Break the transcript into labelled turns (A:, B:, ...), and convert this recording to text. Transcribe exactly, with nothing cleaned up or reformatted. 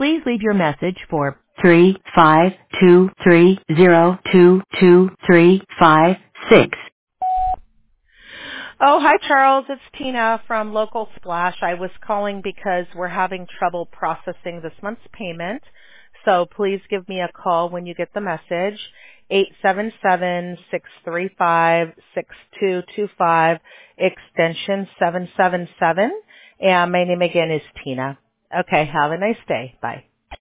A: Please leave your message for three five two three zero two two three five six.
B: Oh, hi Charles. It's Tina from Local Splash. I was calling because we're having trouble processing this month's payment. So please give me a call when you get the message. eight seven seven, six three five, six two two five, extension seven seven seven. And my name again is Tina. Okay, have a nice day. Bye.